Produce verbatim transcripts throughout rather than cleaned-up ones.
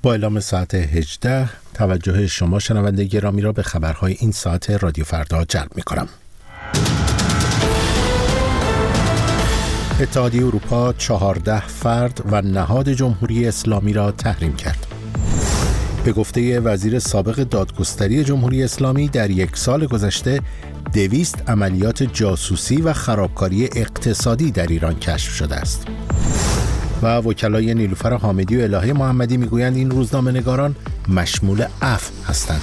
با اعلام ساعت هجده توجه شما شنونده گرامی را به خبرهای این ساعت رادیو فردا جلب می کنم. اتحادیه اروپا چهارده فرد و نهاد جمهوری اسلامی را تحریم کرد. به گفته وزیر سابق دادگستری جمهوری اسلامی در یک سال گذشته دویست عملیات جاسوسی و خرابکاری اقتصادی در ایران کشف شده است. و وکلای نیلوفر حامدی و الهه محمدی میگویند این روزنامه‌نگاران مشمول عفو هستند.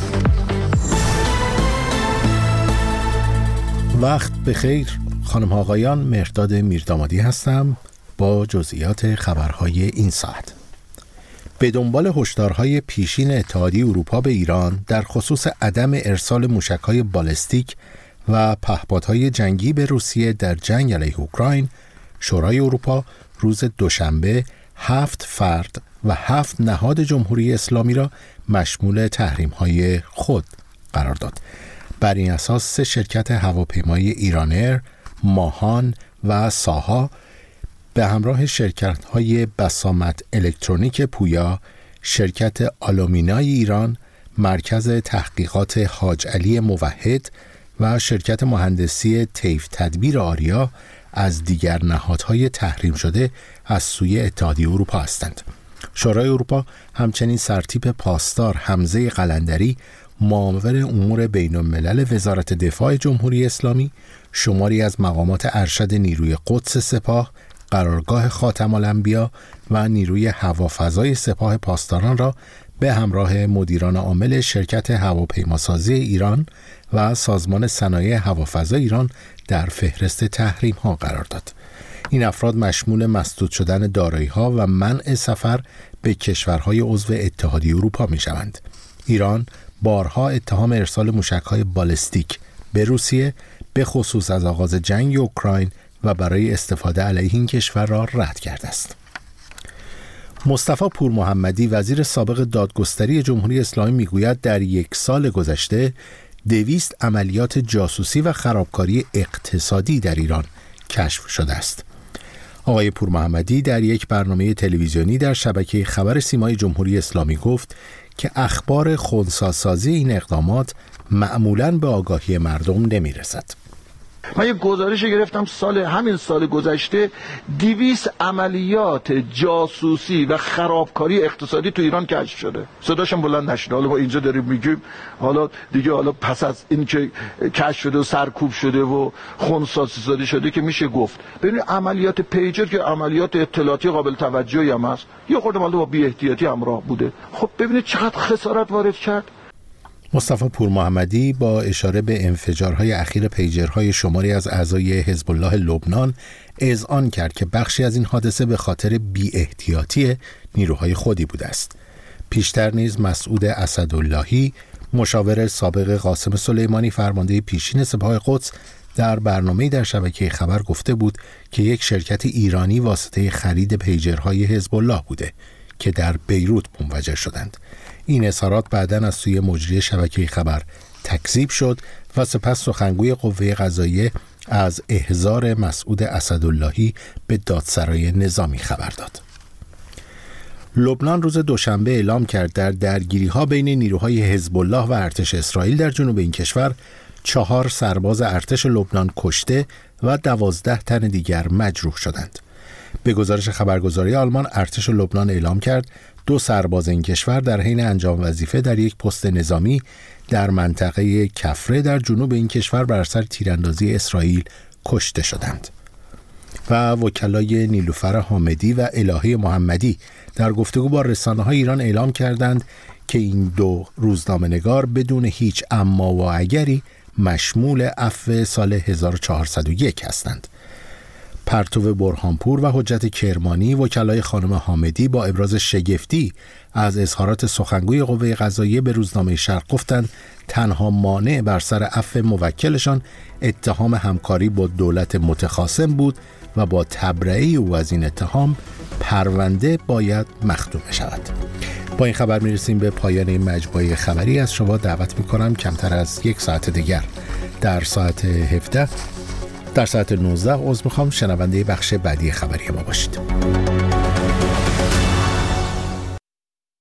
وقت بخیر خانم ها آقایان، مهرداد میردامادی هستم با جزئیات خبرهای این ساعت. به دنبال هشدارهای پیشین اتحادیه اروپا به ایران در خصوص عدم ارسال موشک‌های بالستیک و پهپادهای جنگی به روسیه در جنگ علیه اوکراین، شورای اروپا روز دوشنبه هفت فرد و هفت نهاد جمهوری اسلامی را مشمول تحریم‌های خود قرار داد. بر این اساس سه شرکت هواپیمایی ایرانر، ماهان و ساها به همراه شرکت‌های بسامت الکترونیک پویا، شرکت آلومینای ایران، مرکز تحقیقات حاج علی موحد و شرکت مهندسی طیف تدبیر آریا از دیگر نهادهای تحریم شده از سوی اتحادیه اروپا هستند. شورای اروپا همچنین سرتیپ پاسدار حمزه قلندری، معاون امور بین الملل وزارت دفاع جمهوری اسلامی، شماری از مقامات ارشد نیروی قدس سپاه، قرارگاه خاتم الانبیا و نیروی هوافضای سپاه پاسداران را به همراه مدیران عامل شرکت هواپیماسازی ایران و سازمان صنایع هوافضا ایران در فهرست تحریم ها قرار داد. این افراد مشمول مسدود شدن دارایی ها و منع سفر به کشورهای عضو اتحادیه اروپا می شوند. ایران بارها اتهام ارسال موشک‌های بالستیک به روسیه به خصوص از آغاز جنگ اوکراین و برای استفاده علیه این کشور را رد کرده است. مصطفی پور محمدی وزیر سابق دادگستری جمهوری اسلامی میگوید در یک سال گذشته دویست عملیات جاسوسی و خرابکاری اقتصادی در ایران کشف شده است. آقای پور محمدی در یک برنامه تلویزیونی در شبکه خبر سیمای جمهوری اسلامی گفت که اخبار خنثی‌سازی این اقدامات معمولاً به آگاهی مردم نمی‌رسد. من یک گزارشی گرفتم سال همین سال گذشته دویست عملیات جاسوسی و خرابکاری اقتصادی تو ایران کشف شده. صداشم بلند نشد. حالا ما اینجا داریم میگیم، حالا دیگه حالا پس از این که کشف شده و سرکوب شده و خنثی‌سازی شده که میشه گفت. ببین عملیات پیجر که عملیات اطلاعاتی قابل توجهی هم هست، یه خورده مال با بی احتیاطی همراه بوده. خب ببینید چقدر خسارت وارد کرد. مصطفی پور محمدی با اشاره به انفجارهای اخیر پیجرهای شماری از اعضای حزب الله لبنان اذعان کرد که بخشی از این حادثه به خاطر بی احتیاطی نیروهای خودی بوده است. پیشتر نیز مسعود اسداللهی، مشاور سابق قاسم سلیمانی فرمانده پیشین سپاه قدس، در برنامه‌ای در شبکه خبر گفته بود که یک شرکت ایرانی واسطه خرید پیجرهای حزب الله بوده که در بیروت منفجر شدند. این اظهارات بعداً از سوی مجری شبکه خبر تکذیب شد و سپس سخنگوی قوه قضاییه از احضار مسعود اسداللهی به دادسرای نظامی خبر داد. لبنان روز دوشنبه اعلام کرد در درگیری‌ها بین نیروهای حزب الله و ارتش اسرائیل در جنوب این کشور چهار سرباز ارتش لبنان کشته و دوازده تن دیگر مجروح شدند. به گزارش خبرگزاری آلمان، ارتش لبنان اعلام کرد دو سرباز این کشور در حین انجام وظیفه در یک پست نظامی در منطقه کفره در جنوب این کشور بر اثر تیراندازی اسرائیل کشته شدند. و وکلای نیلوفر حامدی و الهه محمدی در گفتگو با رسانه‌های ایران اعلام کردند که این دو روزنامه‌نگار بدون هیچ اما و اگری مشمول عفو سال هزار و چهارصد و یک هستند. پرتو برهانپور و حجت کرمانی وکلای خانم حامدی با ابراز شگفتی از اظهارات سخنگوی قوه قضاییه به روزنامه شرق گفتند تنها مانع بر سر عفو موکلشان اتهام همکاری با دولت متخاصم بود و با تبرئه او از این اتهام پرونده باید مختوم شود. با این خبر میرسیم به پایان این مجموعه خبری. از شما دعوت میکنم کمتر از یک ساعت دیگر در ساعت هفده در ساعت نوزده عضو میخوام شنونده بخش بعدی خبری ما باشید.